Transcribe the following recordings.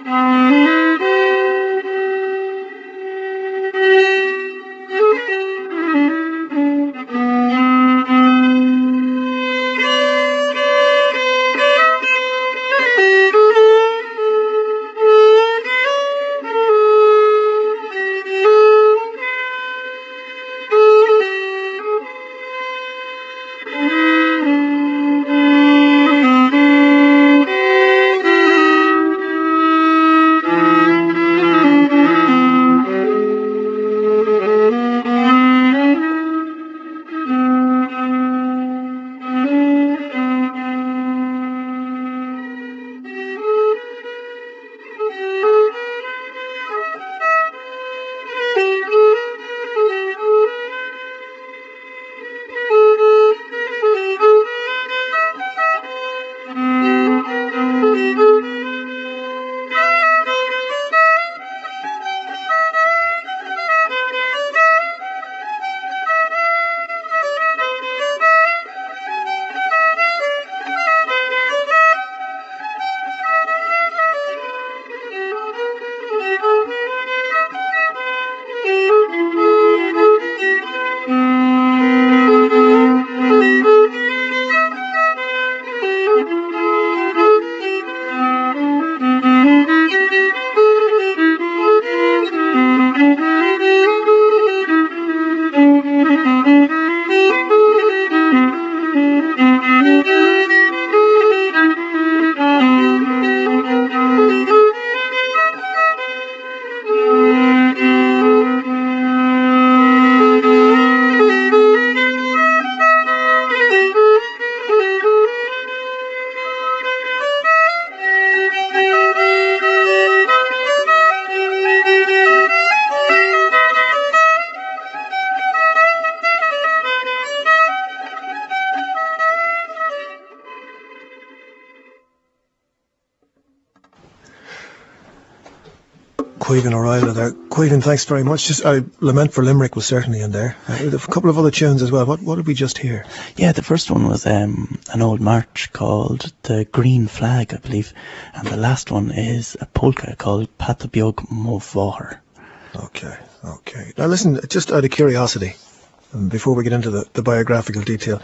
Queegan O'Reilly there. Queegan, thanks very much. Just Lament for Limerick was certainly in there. A couple of other tunes as well. What did we just hear? Yeah, the first one was an old march called The Green Flag, I believe. And the last one is a polka called Patabiog Movor. Okay. Now listen, just out of curiosity, before we get into the biographical detail,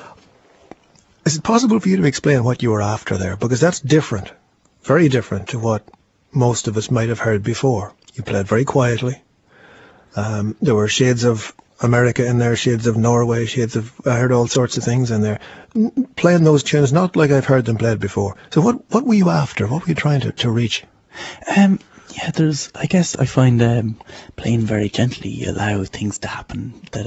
is it possible for you to explain what you were after there? Because that's different, very different to what most of us might have heard before. You played very quietly. There were shades of America in there, shades of Norway, I heard all sorts of things in there. Playing those tunes, not like I've heard them played before. So what were you after? What were you trying to reach? Yeah, I guess I find playing very gently, you allow things to happen that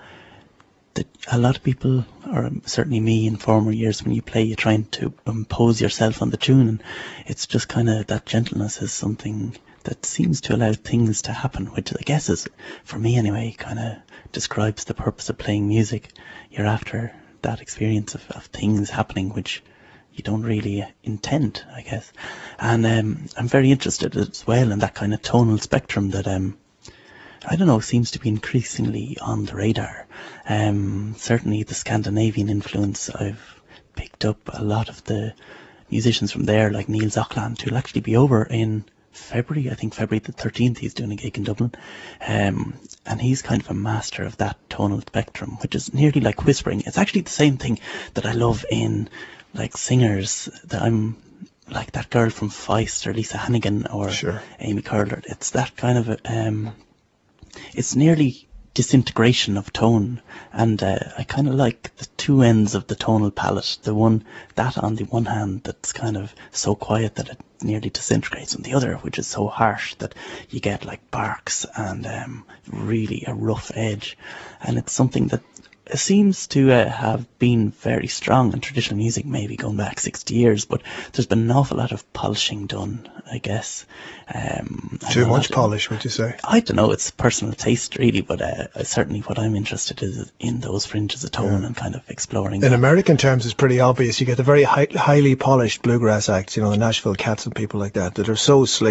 a lot of people, or certainly me in former years, when you play, you're trying to impose yourself on the tune, and it's just kind of that gentleness is something that seems to allow things to happen, which I guess is, for me anyway, kind of describes the purpose of playing music. You're after that experience of things happening which you don't really intend, I guess. And I'm very interested as well in that kind of tonal spectrum that I don't know, seems to be increasingly on the radar. Certainly the Scandinavian influence, I've picked up a lot of the musicians from there, like Niels Auckland, who'll actually be over in February, I think February the 13th, he's doing a gig in Dublin. And he's kind of a master of that tonal spectrum, which is nearly like whispering. It's actually the same thing that I love in like singers, that I'm like that girl from Feist or Lisa Hannigan or Sure. Amy Curler. It's that kind of it's nearly disintegration of tone, and I kind of like the two ends of the tonal palette. The one that on the one hand that's kind of so quiet that it nearly disintegrates, and the other which is so harsh that you get like barks and really a rough edge. And it's something that seems to have been very strong in traditional music, maybe going back 60 years, but there's been an awful lot of polishing done, I guess. Too much polish, would you say? I don't know, it's personal taste really, but certainly what I'm interested in is in those fringes of tone and kind of exploring. In that. American terms, it's pretty obvious. You get the very highly polished bluegrass acts, the Nashville Cats and people like that are so slick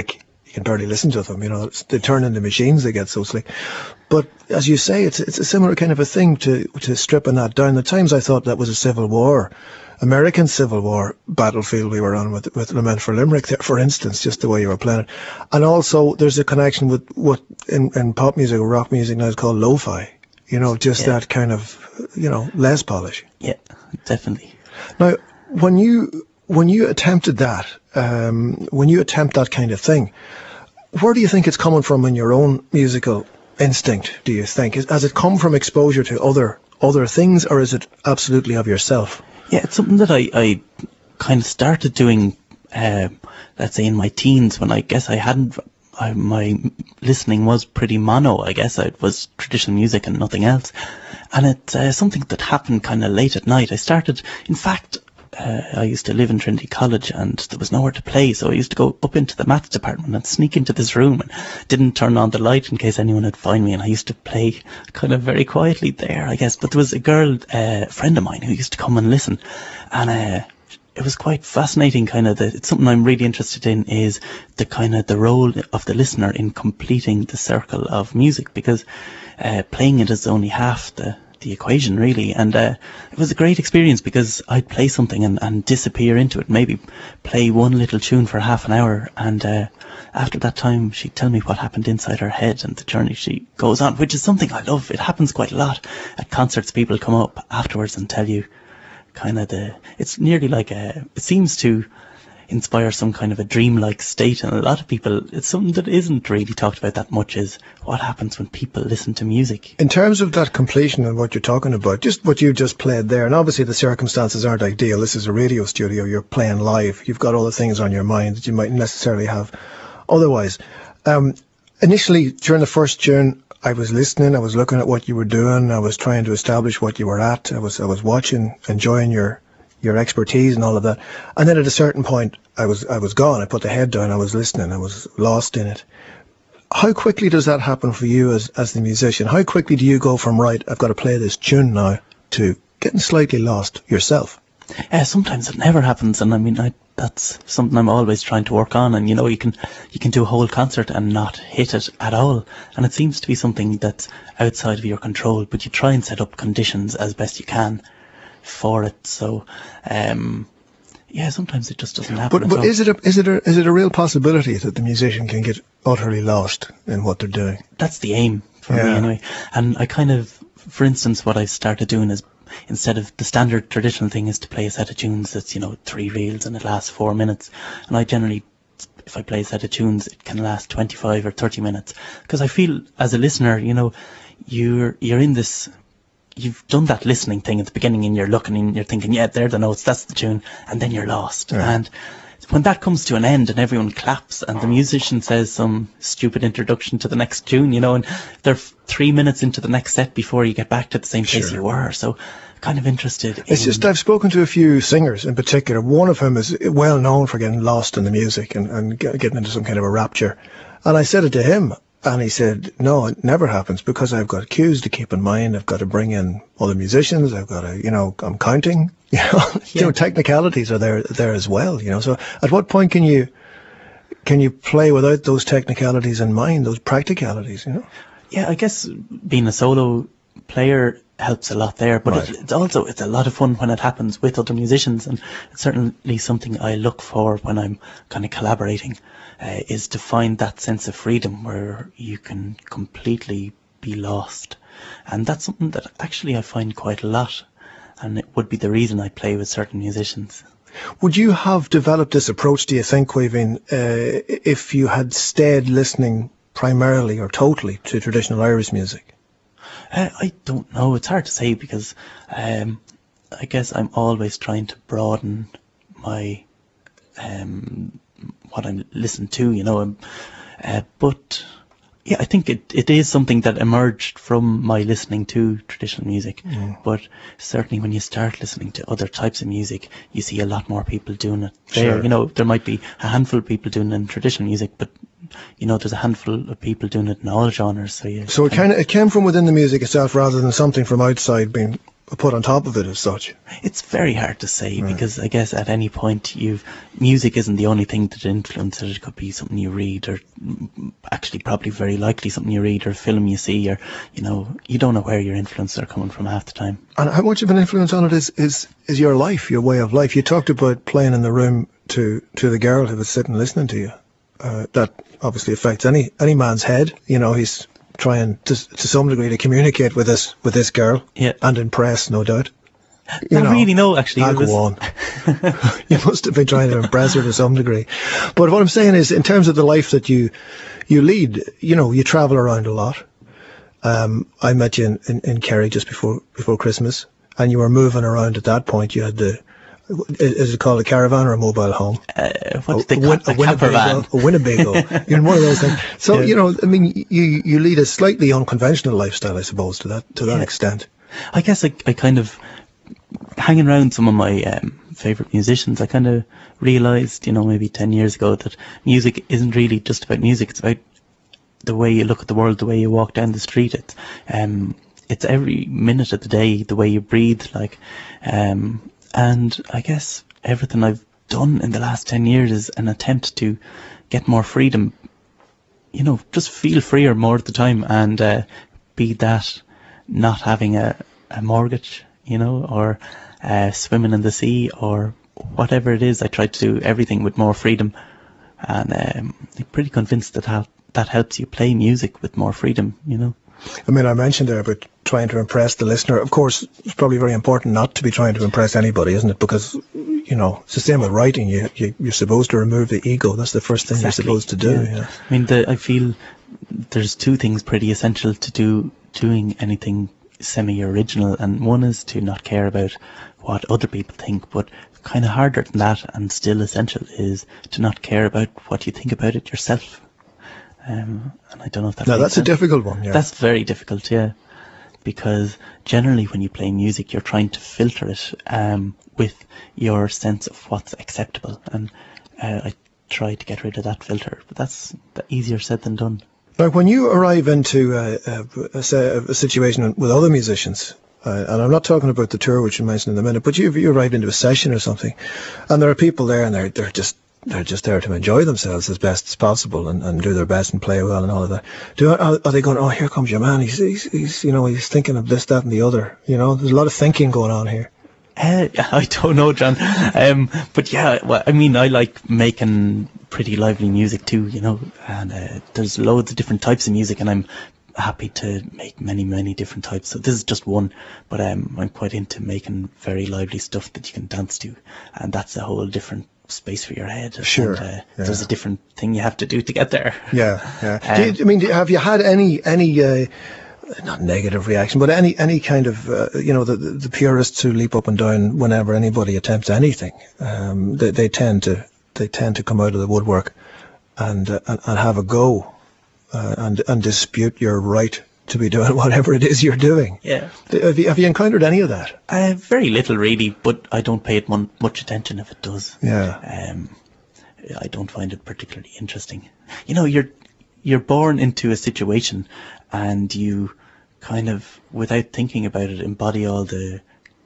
you can barely listen to them. They turn into machines. They get so slick. But as you say, it's a similar kind of a thing to stripping that down. At times I thought that was a Civil War, American Civil War battlefield we were on with Lament for Limerick there, for instance, just the way you were playing it. And also there's a connection with what in pop music or rock music now is called lo-fi. That kind of, less polish. Yeah, definitely. Now, when you attempted that, when you attempt that kind of thing, where do you think it's coming from in your own musical instinct, do you think? Has it come from exposure to other things, or is it absolutely of yourself? Yeah, it's something that I kind of started doing, let's say in my teens, when I guess my listening was pretty mono. I guess it was traditional music and nothing else. And it's something that happened kind of late at night. In fact, I used to live in Trinity College and there was nowhere to play, so I used to go up into the maths department and sneak into this room and didn't turn on the light in case anyone would find me, and I used to play kind of very quietly there, I guess. But there was a girl, friend of mine, who used to come and listen, and it was quite fascinating. It's something I'm really interested in, is the role of the listener in completing the circle of music, because playing it is only half the equation, really. And it was a great experience, because I'd play something and disappear into it, maybe play one little tune for half an hour, and after that time she'd tell me what happened inside her head and the journey she goes on, which is something I love. It happens quite a lot at concerts. People come up afterwards and tell you it's nearly like it seems to inspire some kind of a dreamlike state, and a lot of people, it's something that isn't really talked about that much, is what happens when people listen to music. In terms of that completion and what you're talking about, just what you just played there, and obviously the circumstances aren't ideal. This is a radio studio, you're playing live, you've got all the things on your mind that you might necessarily have otherwise. Initially, during the first tune, I was listening, I was looking at what you were doing, I was trying to establish what you were at, I was watching, enjoying your expertise and all of that. And then at a certain point, I was gone. I put the head down. I was listening. I was lost in it. How quickly does that happen for you as the musician? How quickly do you go from, right, I've got to play this tune now, to getting slightly lost yourself? Sometimes it never happens, and I mean, that's something I'm always trying to work on. And you can do a whole concert and not hit it at all, and it seems to be something that's outside of your control. But you try and set up conditions as best you can for it. So sometimes it just doesn't happen. But is it a real possibility that the musician can get utterly lost in what they're doing? That's the aim for me anyway. And I for instance, what I've started doing is, instead of the standard traditional thing is to play a set of tunes that's 3 reels and it lasts 4 minutes, and I generally, if I play a set of tunes, it can last 25 or 30 minutes, because I feel as a listener, you're in this, you've done that listening thing at the beginning, and you're looking and you're thinking, yeah, they're the notes, that's the tune, and then you're lost. Yeah. And when that comes to an end and everyone claps and the musician says some stupid introduction to the next tune, and they're 3 minutes into the next set before you get back to the same place you were. So kind of interested. It's just, I've spoken to a few singers in particular. One of them is well known for getting lost in the music and getting into some kind of a rapture. And I said it to him, and he said, no, it never happens, because I've got cues to keep in mind. I've got to bring in other musicians. I've got to, I'm counting, technicalities are there as well, So at what point can you play without those technicalities in mind, those practicalities, Yeah, I guess being a solo player helps a lot there, but right. It's a lot of fun when it happens with other musicians, and it's certainly something I look for when I'm kind of collaborating, is to find that sense of freedom where you can completely be lost. And that's something that actually I find quite a lot, and it would be the reason I play with certain musicians. Would you have developed this approach, do you think, Caoimhín, if you had stayed listening primarily or totally to traditional Irish music? I don't know. It's hard to say, because I guess I'm always trying to broaden my what I listen to, but yeah, I think it is something that emerged from my listening to traditional music. But certainly when you start listening to other types of music, you see a lot more people doing it there. Sure. There might be a handful of people doing it in traditional music, but there's a handful of people doing it in all genres. So it came from within the music itself rather than something from outside being put on top of it as such? It's very hard to say, because I guess at any point music isn't the only thing that influences it. It could be something you read, or actually probably very likely something you read, or a film you see, or you don't know where your influences are coming from half the time. And how much of an influence on it is your life, your way of life? You talked about playing in the room to the girl who was sitting listening to you. That obviously affects any man's head. He's trying to some degree to communicate with this girl, and impress, no doubt. Not really, no, actually. I'll go on. You must have been trying to impress her to some degree. But what I'm saying is, in terms of the life that you lead, you travel around a lot. I met you in Kerry just before Christmas, and you were moving around at that point. You had is it called a caravan or a mobile home? What's the caravan? A Winnebago. You're in one of those things. So, you lead a slightly unconventional lifestyle, I suppose, to that extent. I guess I kind of, hanging around some of my favourite musicians, I kind of realised, maybe 10 years ago, that music isn't really just about music. It's about the way you look at the world, the way you walk down the street. It's every minute of the day, the way you breathe, and I guess everything I've done in the last 10 years is an attempt to get more freedom, just feel freer more of the time, and be that not having a mortgage, or swimming in the sea, or whatever it is. I try to do everything with more freedom, and I'm pretty convinced that helps you play music with more freedom, I mean, I mentioned there about trying to impress the listener. Of course, it's probably very important not to be trying to impress anybody, isn't it? Because, it's the same with writing. You're supposed to remove the ego. That's the first thing you're supposed to do. Yeah. I mean, I feel there's two things pretty essential to doing anything semi-original, and one is to not care about what other people think, but kind of harder than that and still essential is to not care about what you think about it yourself. And I don't know if that makes sense. That's a difficult one, yeah. That's very difficult, yeah. Because generally when you play music, you're trying to filter it with your sense of what's acceptable. And I try to get rid of that filter, but that's easier said than done. Now, when you arrive into a situation with other musicians, and I'm not talking about the tour, which you mentioned in a minute, but you arrive into a session or something, and there are people there, and they're just there to enjoy themselves as best as possible and do their best and play well and all of that. Are they going, oh, here comes your man, he's he's thinking of this, that and the other, there's a lot of thinking going on here. I don't know, John. But yeah, well, I mean, I like making pretty lively music too, and there's loads of different types of music, and I'm happy to make many, many different types. So this is just one, but I'm quite into making very lively stuff that you can dance to, and that's a whole different space for your head. Sure. And, there's a different thing you have to do to get there. Yeah. Have you had any not negative reaction, but any kind of the purists who leap up and down whenever anybody attempts anything, they tend to come out of the woodwork and have a go and dispute your right to be doing whatever it is you're doing. Yeah. Have you encountered any of that? Very little, really, but I don't pay it much attention if it does. Yeah. I don't find it particularly interesting. You're born into a situation, and you kind of, without thinking about it, embody all the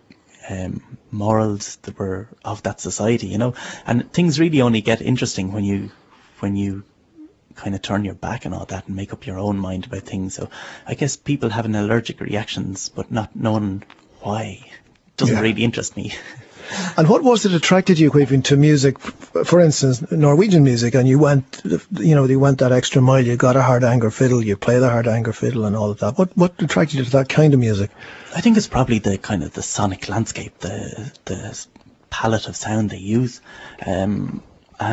morals that were of that society, and things really only get interesting when you kind of turn your back on all that and make up your own mind about things. So I guess people having allergic reactions but not knowing why doesn't really interest me. And what was it attracted you, Caoimhín, to music, for instance, Norwegian music, and you went that extra mile, you got a Hardanger fiddle, you play the Hardanger fiddle and all of that. What attracted you to that kind of music? I think it's probably the kind of the sonic landscape, the palette of sound they use, and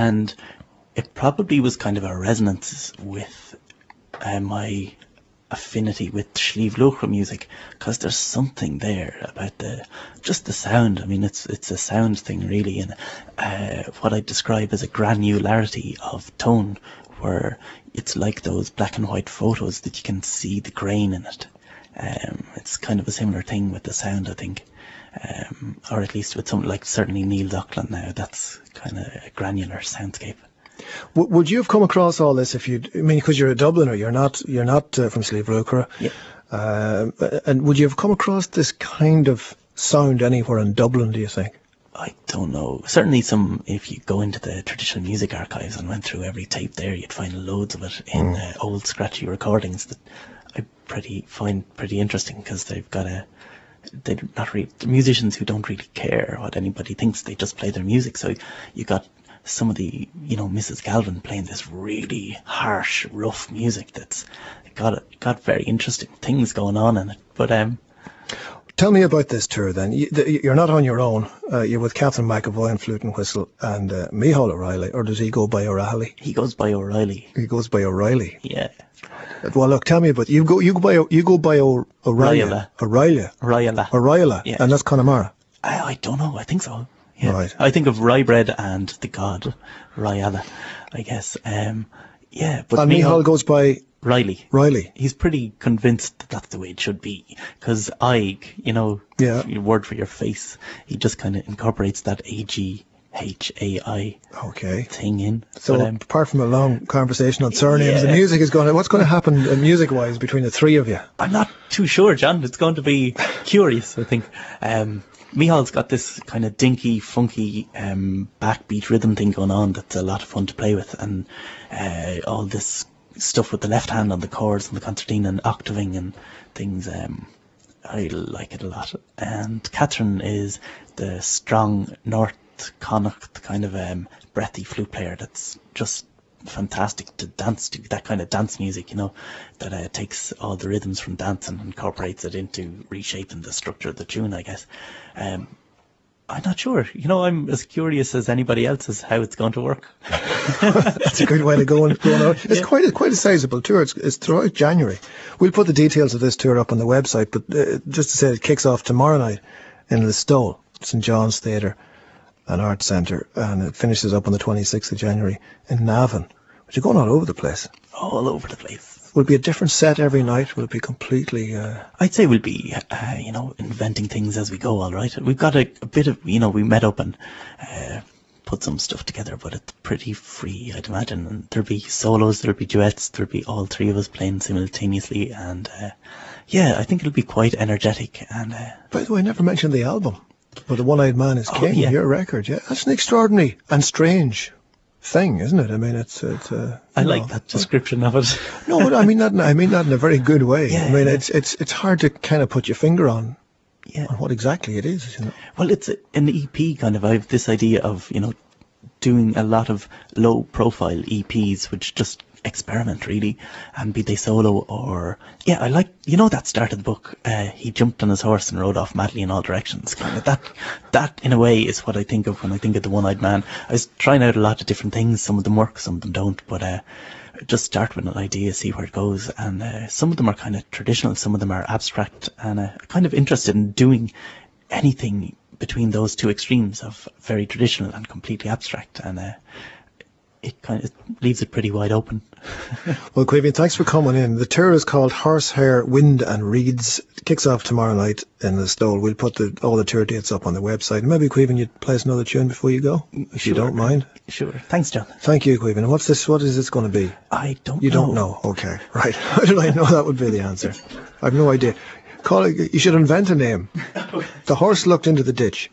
it probably was kind of a resonance with my affinity with Sliabh Luachra music, because there's something there about just the sound. I mean, it's a sound thing really, and what I describe as a granularity of tone, where it's like those black and white photos that you can see the grain in it. It's kind of a similar thing with the sound, I think, or at least with something like certainly Neil Lachlan now. That's kind of a granular soundscape. Would you have come across all this because you're a Dubliner, you're not from Sliabh Luachra? Yeah. And would you have come across this kind of sound anywhere in Dublin, do you think? I don't know. Certainly if you go into the traditional music archives and went through every tape there, you'd find loads of it in old scratchy recordings that I find pretty interesting, because they're not really, the musicians who don't really care what anybody thinks, they just play their music. So you got some of the, Mrs. Galvin playing this really harsh, rough music that's got very interesting things going on in it. But tell me about this tour then. You're not on your own. You're with Catherine McAvoy on flute and whistle, and Micheál O'Reilly, or does he go by O'Reilly? He goes by O'Reilly. He goes by O'Reilly. Yeah. Well, look, tell me about you go by O'Reilly. O'Reilly. Yeah. And that's Connemara. I don't know. I think so. Yeah. Right. I think of rye bread and the god Rayala, I guess. Yeah. But And Micheál goes by Riley. He's pretty convinced that that's the way it should be, because Ig, your word for your face, he just kind of incorporates that AGHAI thing in. So apart from a long conversation on surnames, the music is what's going to happen music-wise between the three of you? I'm not too sure, John. It's going to be curious, I think. Micheál's got this kind of dinky, funky backbeat rhythm thing going on that's a lot of fun to play with, and all this stuff with the left hand on the chords and the concertina and octaving and things. I like it a lot. And Catherine is the strong North Connacht kind of breathy flute player that's just fantastic to dance to, that kind of dance music, that takes all the rhythms from dance and incorporates it into reshaping the structure of the tune, I guess. I'm not sure. I'm as curious as anybody else as how it's going to work. That's a good way to go on. It's quite a sizable tour. It's throughout January. We'll put the details of this tour up on the website, but just to say, it kicks off tomorrow night in Listowel, St. John's Theatre and Arts Centre, and it finishes up on the 26th of January in Navan. But you're going all over the place. All over the place. Will it be a different set every night? Will it be completely... I'd say we'll be, inventing things as we go, all right? We've got a bit of, we met up and put some stuff together, but it's pretty free, I'd imagine. And there'll be solos, there'll be duets, there'll be all three of us playing simultaneously. And, I think it'll be quite energetic. And by the way, I never mentioned the album. But The One-Eyed Man is King, your record, yeah. That's an extraordinary and strange thing, isn't it? I mean, it's I like that description of it. No, but I mean that in a very good way. I mean, it's hard to kind of put your finger on what exactly it is. Well, it's an EP kind of. I have this idea of doing a lot of low profile EPs, which just experiment really, and be they solo or I like that start of the book. He jumped on his horse and rode off madly in all directions. Kind of that in a way is what I think of when I think of The One-Eyed Man. I was trying out a lot of different things. Some of them work, some of them don't, but just start with an idea, see where it goes. And some of them are kind of traditional, some of them are abstract, and kind of interested in doing anything between those two extremes of very traditional and completely abstract. And it kind of leaves it pretty wide open. Well, Caoimhín, thanks for coming in. The tour is called Horsehair, Wind and Reeds. It kicks off tomorrow night in Listowel. We'll put all the tour dates up on the website. Maybe, Caoimhín, you'd play us another tune before you go, if you don't mind. Sure. Thanks, John. Thank you, Caoimhín. What is this going to be? I don't know. You don't know? Okay, right. How did I know that would be the answer? I have no idea. You should invent a name. The horse looked into the ditch.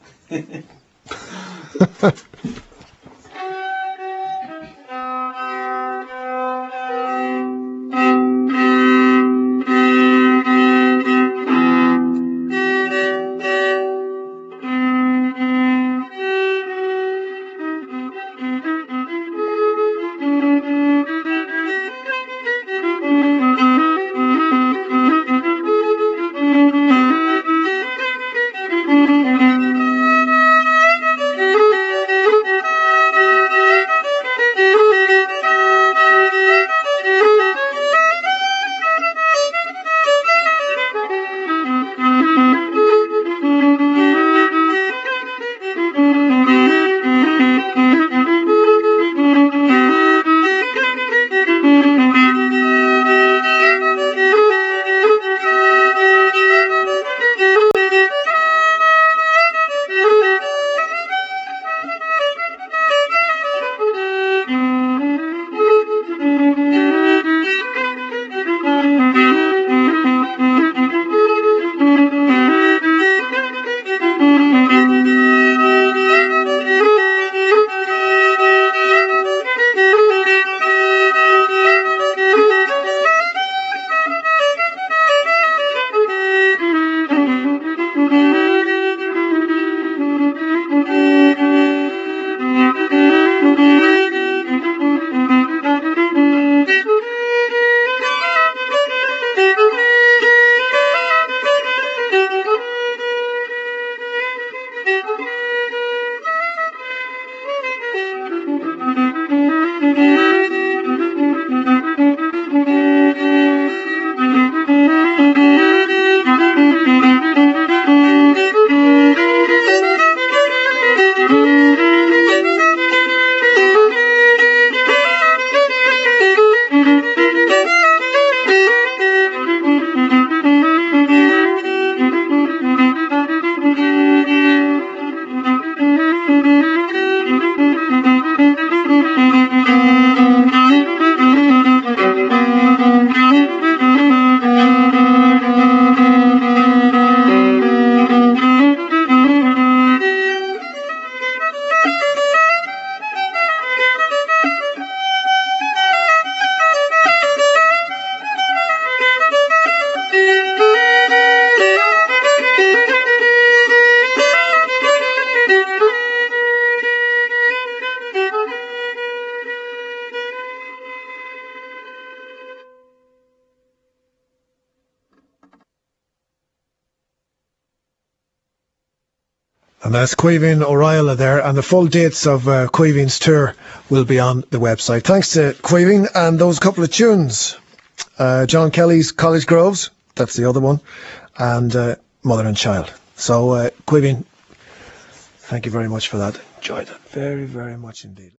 And that's Caoimhín O'Reilly there, and the full dates of Caoimhín's tour will be on the website. Thanks to Caoimhín, and those couple of tunes. John Kelly's College Groves, that's the other one, and Mother and Child. So, Caoimhín, thank you very much for that. Enjoyed it very, very much indeed.